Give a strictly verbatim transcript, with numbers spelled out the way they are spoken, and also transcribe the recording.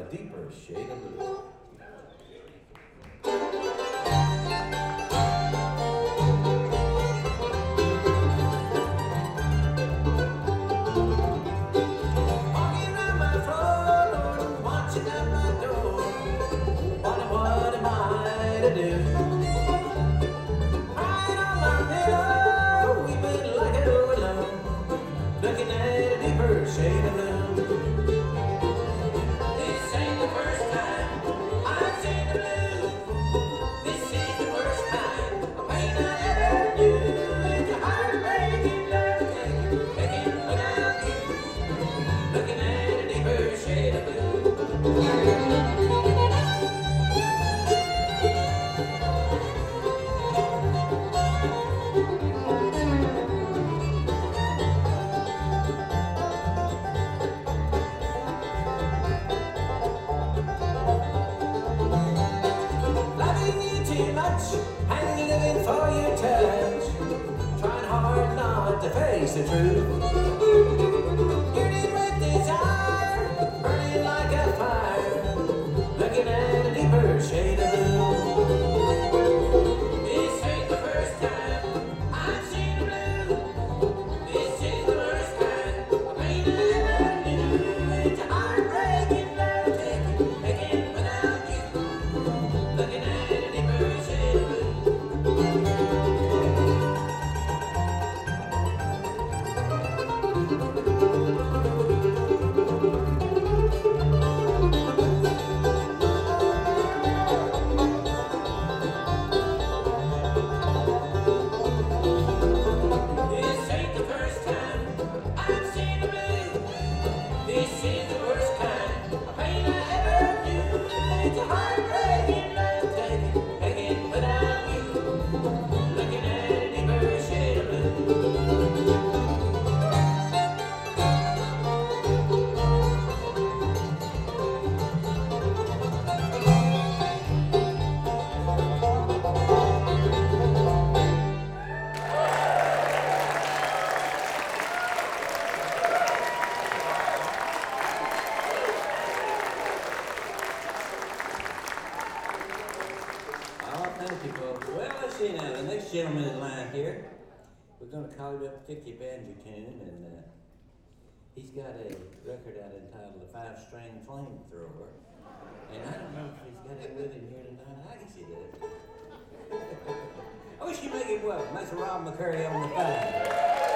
deeper shade of blue. Walking around my floor, Lord, watching at my door. Wondering what am I to do? Crying on my pillow, weeping like a willow, looking at a deeper shade of blue. This ain't the first time I've seen the blue. This is the worst kind of pain I ever knew. It's a heartbreaking love taking, taking without you, looking at a deeper shade of blue. Loving you too much and living for your touch, trying hard not to face the truth. Yearning with desire, burning like a fire, looking at a deeper shade of blue. This ain't the first time I've seen the blue. This is the worst kind of pain I ever knew. It's a heartbreaking love taking, taking without you, looking at a deeper shade of blue. This ain't the first time I've seen the blue. This is the worst kind of pain I ever knew. It's a heartbreaking love taking, taking without you, looking at a deeper shade of blue. Oh, thank you, folks. Well, let's see now. The next gentleman in line here, we're going to call him up, pick your banjo tune, and uh, he's got a record out entitled The Five String Flamethrower. And I don't know if he's got it with him here tonight. I guess he does. I wish you make it well. That's Rob McCurry on the five.